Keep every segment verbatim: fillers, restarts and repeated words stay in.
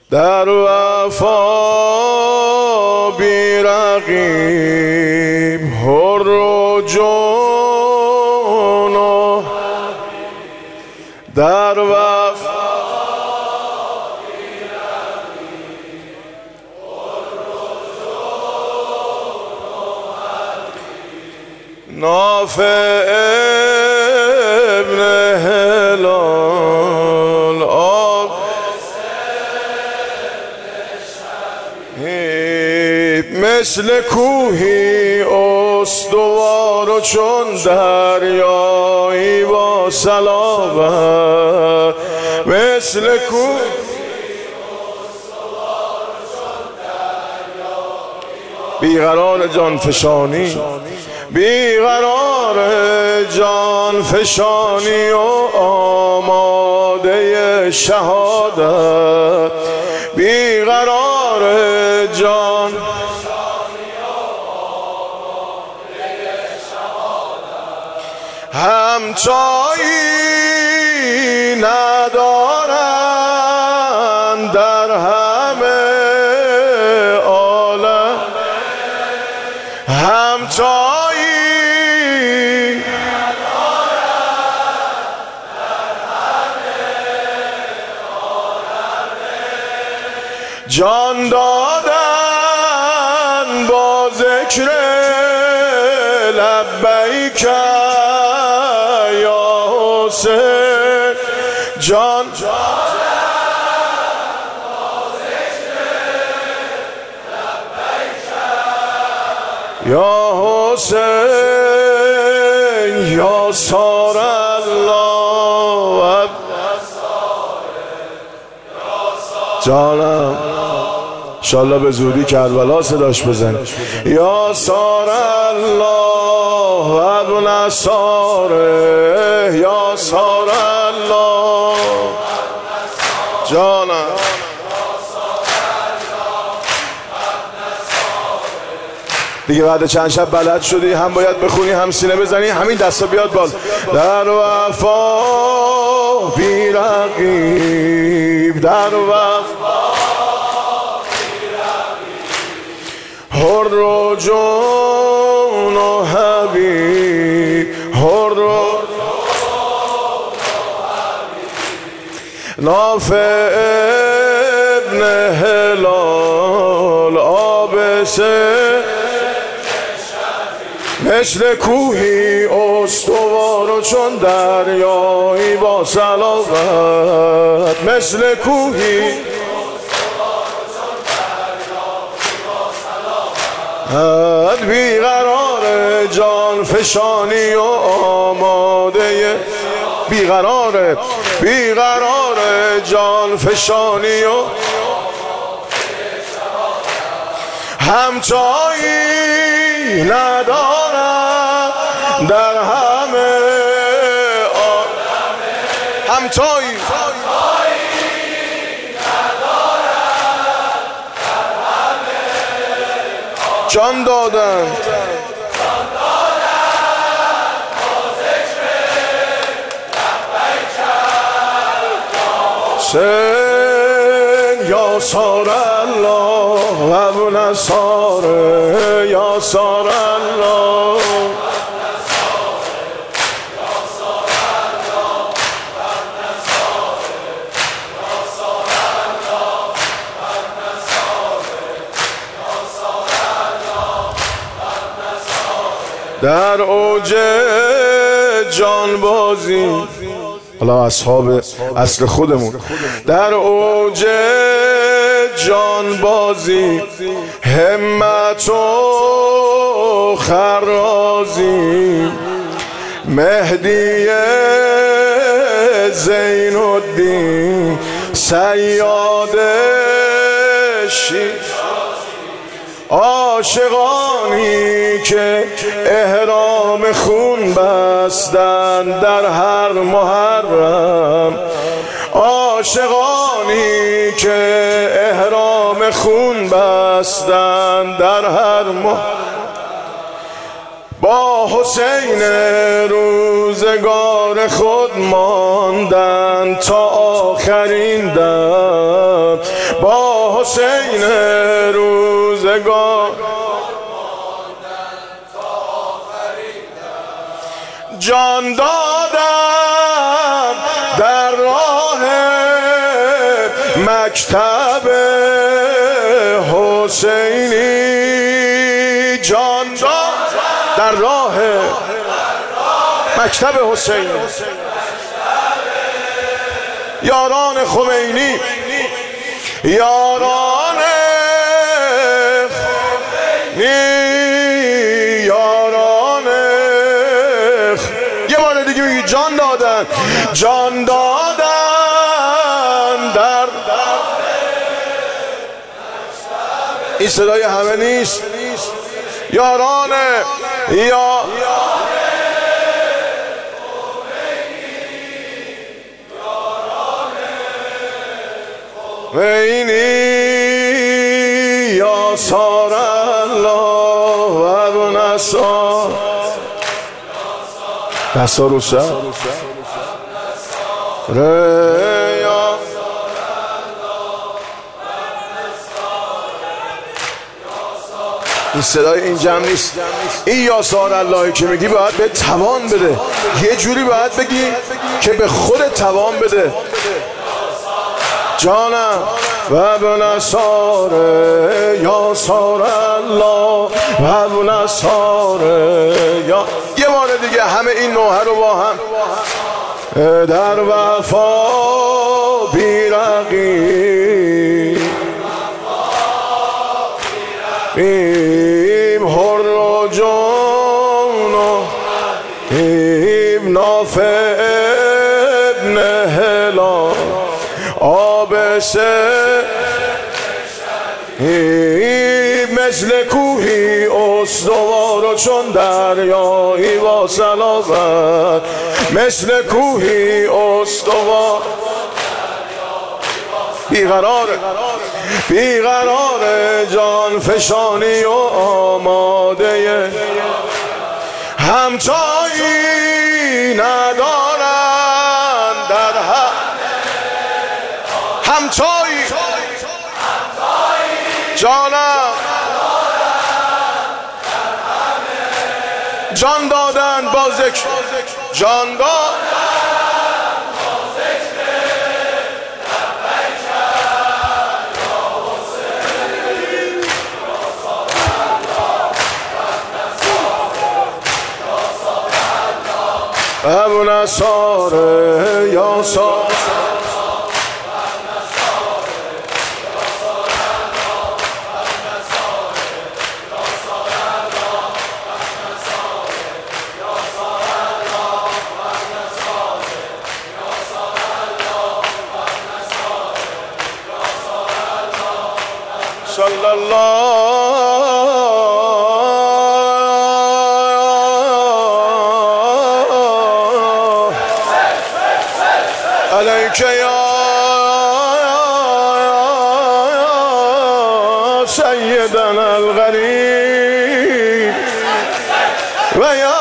در وفا بی رقیب حر و جون و در وفا بی رقیب حر و جون و نافع ابن هلال آب مثل کوهی استوار و چون دریایی با صلابت مثل کوهی بیقرار جان فشانی بیقرار جان فشانی و آماده شهادت بیقرار جان همتایی ندارند در همه عالم همتایی ندارند در همه عالم جان دادن با ذکر لبیک جان یا حسین یا سار الله جانم انشالله به زودی کربلا صداش بزن یا سار الله و ابن ساره یا سار الله جانم دیگه بعد چند شب بلد شدی هم باید بخونی هم سینه بزنی همین دستا بیاد بال در وفا بی رقیب در وفا حر و جون و حبیب حر و نافع ابن هلال آبسه مثل کوهی استوار و چون دریایی با صلابت مثل کوهی هد بیقرار جان فشانی و آماده بیقرار بیقرار جان فشانی و همتایی ندارد در همه همتایی جان دادند سن یا سار الله و ابن ساره یا سار الله در اوج جانبازی حالا اصحاب اصل خودمون در اوج جانبازی همت و خرازی مهدی زین الدین صیاد شیراز عاشقانی که احرام خون بستند در هر محرم عاشقانی که احرام خون بستند در هر محرم با حسین روزگار خود ماندن تا آخرین دم، با حسین روزگار جان دادم در راه مکتب حسینی، جان دادم در راه مکتب حسینی. یاران خمینی، یاران خمینی، یه بار دیگه میگی جان دادن، جان دادن در این صدای همه نیست. یاران یا خمینی یا سار الله و ابن نصار دستا رو سر ریا. این صدای این جمع نیست. این یا سار اللهی که میگی باید به توان بده، یه جوری باید بگی که به خود توان بده. جانم و به نصار یا سار الله و به نصار یا. یه بار دیگه همه این نوحه رو با هم. در وفا بیرقیم ایم هر و جان و ایم نافع ابن هلال آب سه مثل کوهی استوار و چون دریایی با صلابت، مثل کوهی استوار بیقرار بیقرار جان فشانی و آماده همتایی ندارن در هم همتایی جانم جان دادن با ذکر، جان دادن با ذکر ابو نصار یا سار صلی الله علیک یا سیدنا الغریب و یا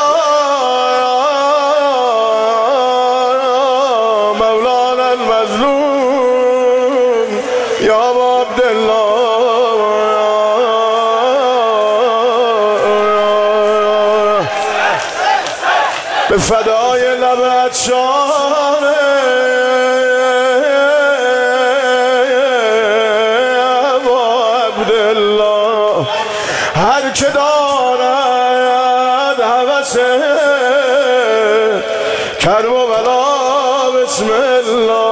مولانا المظلوم یا ابا عبدالله به فدای لبت شانه ابا عبدالله. هر که دارد هوس کرب و بلا بسم الله